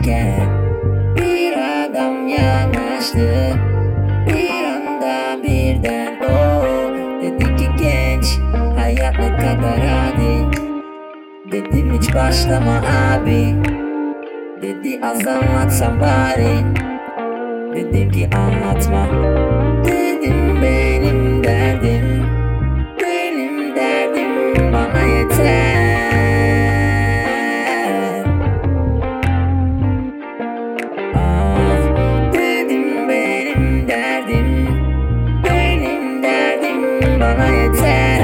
sarhoşken bir adam yanaştı. Bir anda birden o dedi ki genç, hayat ne kadar hadi. Dedim hiç başlama abi. Dedi az anlatsam bari. Dedim ki anlatma. Dedim benim derdim, benim derdim bana yeter. Dedim benim derdim, benim derdim bana yeter.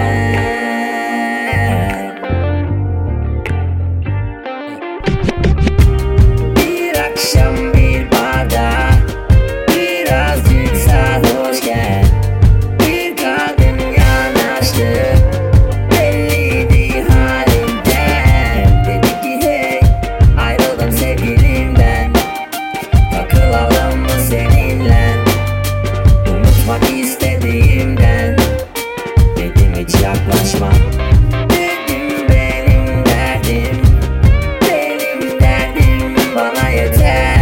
Bir akşam bir barda birazcık sarhoşken bir kadın yanaştı. Belliydi halinden. Dedi ki hey, ayrıldım sevgilimden, takılalım mı seninle, unutmak istediğimden. Dedim hiç yaklaşma. Dedim benim derdim, benim derdim bana yeter.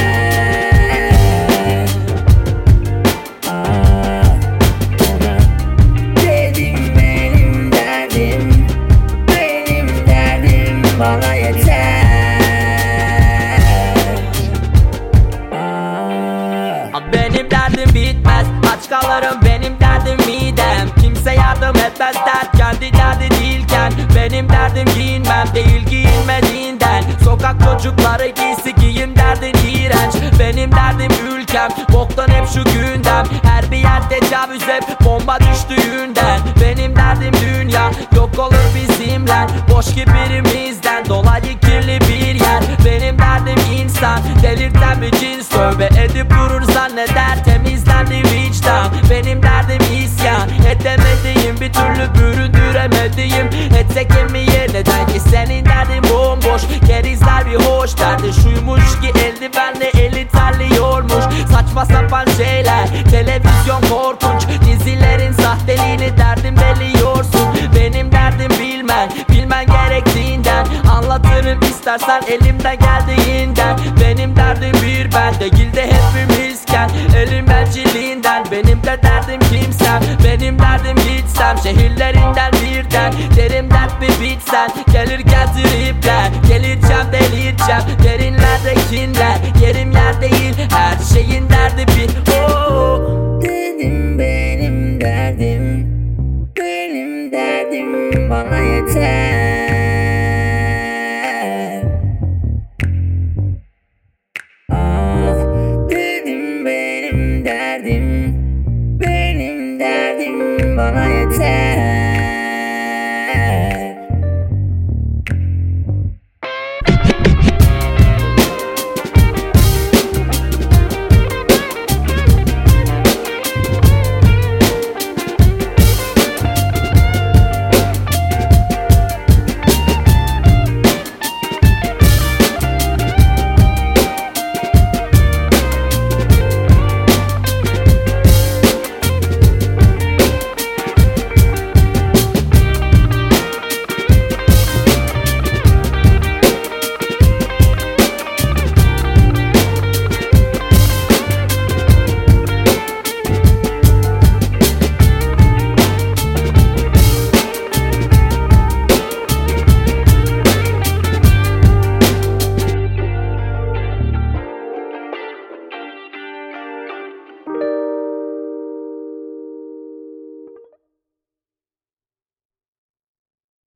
Dedim benim derdim, benim derdim bana yeter. Benim derdim bitmez, aç kalırım, benim derdim midem. Kimse yardım etmez, dert kendi derdi değilken. Benim derdim giyinmem değil giyinmediğinden. Sokak çocukları giysi giyim derdin iğrenç. Benim derdim ülkem, boktan hep şu gündem. Her bir yer tecavüz, hep bomba düştüğünden. Benim derdim dünya, yok olur bizimle. Boş kibirimizden dolayı kirli bir yer. Benim derdim insan, delirten bir cins. Tövbe edip durur zanneder, temizlendi vicdan. Benim derdim isyan, edemediğim bir türlü büründüremediğim. Etsek emiye neden ki senin derdin bomboş. Kerizler bir hoş, derdi şuymuş ki eldivenle eli terliyormuş. Saçma sapan şeyler, televizyon korkunç. Dizilerin sahteliğini derdim biliyorsun. Benim derdim bilmen, bilmen gerektiğinden. Anlatırım istersen elimden geldiğinden. Benim derdim bir ben değil de hepimizken. Elim elciliğinden, benim de derdim kimsem. Benim derdim gitsem şehirlerinden birden. Derim dert mi bitsen, gelir getiripler. Geleceğim delireceğim, derinlerde kinler. Yerim yer değil, her şeyin derdi bir. Dedim benim derdim, benim derdim bana yeter. Dedim benim derdim, benim derdim bana yeter.